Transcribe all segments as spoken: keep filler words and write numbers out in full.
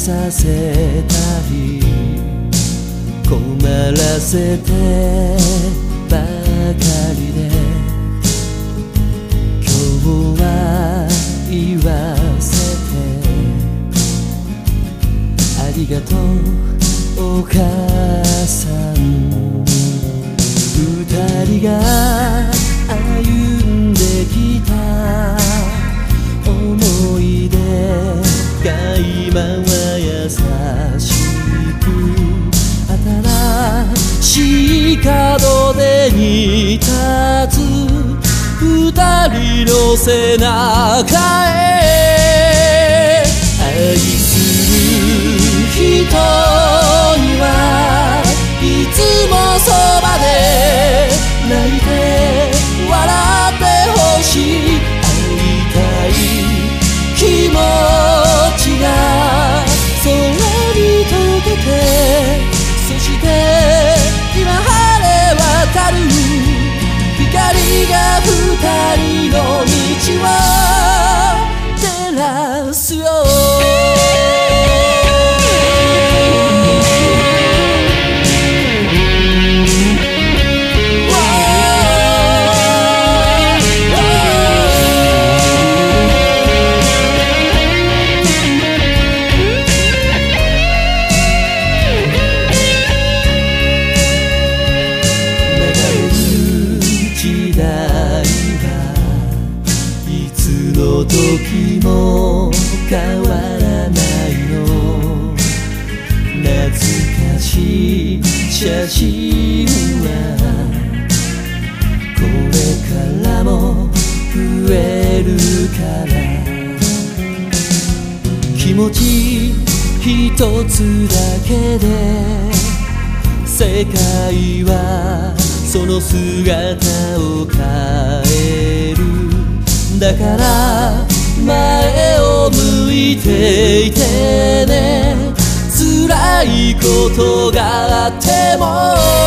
させたり困らせてばかりで、今日は言わせてありがとうお母さん。二人が歩んできた思い出が今は優しく、新しい門出に立つ二人の背中へ。愛する人にはいつもそばで泣いて笑ってほしい。会いたい気持ちが空に溶けて、そして今晴れ渡る光が二人の道を照らすよ。どの時も変わらないの、懐かしい写真はこれからも増えるから、気持ち一つだけで世界はその姿を変える。だから前を向いていてね、辛いことがあっても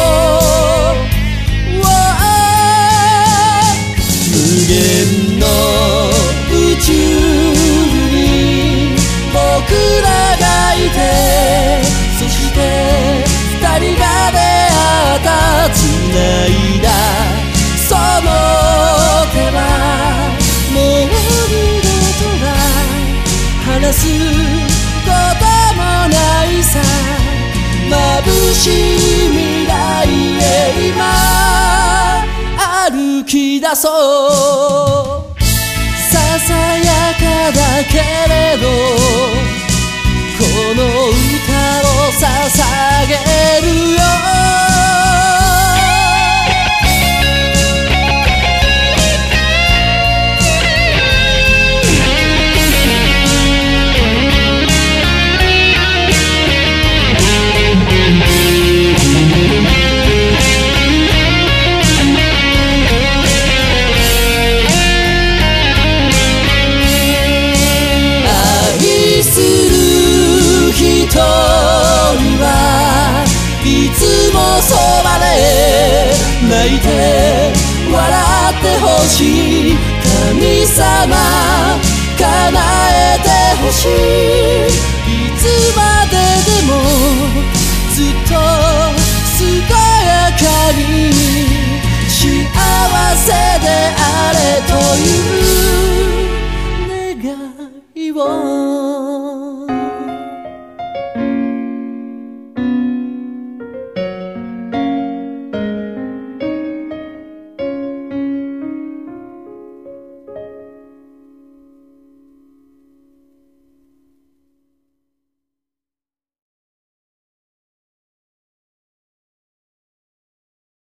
無限の宇宙に僕らがいて、そして二人が出会った繋いだその手はもう二度とは話すこともないさ。眩しい未来へ今歩き出そう。ささやかだけれどこの歌を捧げるよ。いつもそばで泣いて笑ってほしい。神様叶えてほしい。いつまででもずっと健やかに幸せであれという願いを